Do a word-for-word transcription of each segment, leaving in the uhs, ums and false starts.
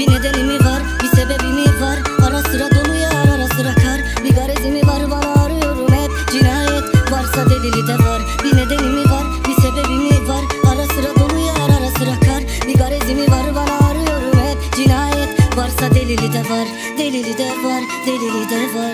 Bir nedeni mi var, bir sebebi mi var? Ara sıra dolu yağar, ara sıra kar. Bir garezi mi var, bana arıyorum hep. Cinayet varsa delili de var. Bir nedeni mi var, bir sebebi mi var? Ara sıra dolu yağar, ara sıra kar. Bir garezi mi var, bana arıyorum hep. Cinayet varsa delili de var. Delili de var, delili de var.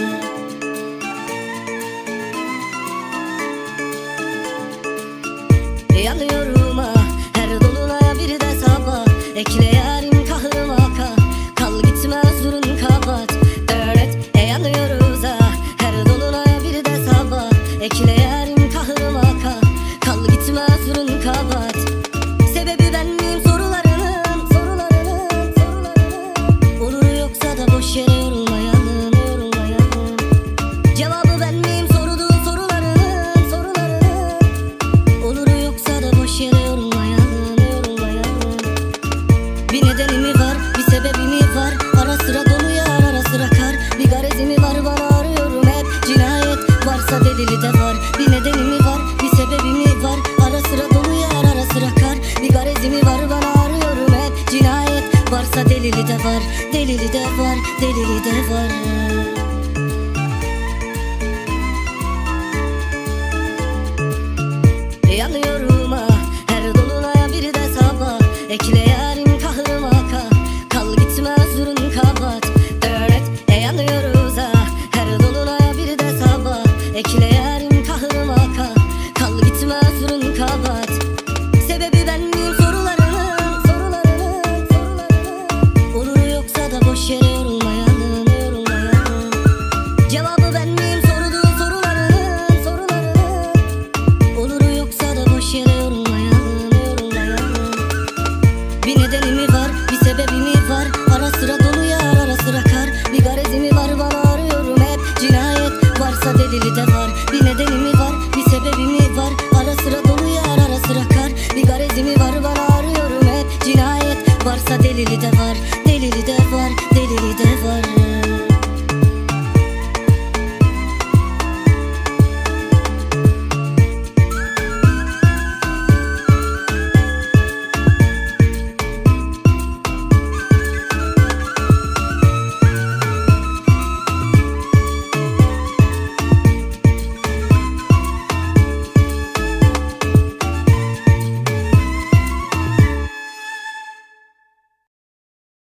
Yanıyorum ha, her dolunaya bir de sabah. Ekle yarim kahrıma ka, kal gitmez durun kapat. Evet, e yanıyoruz ha, her dolunaya bir de sabah. Ekle yarim kahrıma ka, kal gitmez durun kapat. Sebebi ben miyim sorularının, sorularının, sorularının. Olur yoksa da boş yere yorulmayalım, yorulmayalım. Cevabı ben miyim sorduğun sorularının, sorularının. Olur yoksa da boş yere yorulmayalım, yorulmayalım. Bir nedeni mi var, bir sebebi mi var? Ara sıra dolu yağar, ara sıra kar. Bir garezi mi var, bana arıyorum hep. Cinayet varsa delili de var. Bir nedeni mi var, bir sebebi mi var? Ara sıra dolu yağar, ara sıra kar. Bir garezi mi var, bana arıyorum hep. Cinayet varsa delili de var. Delili de var, delili de var. Yanıyorum ha, her dolunaya bir de sabah. Ekle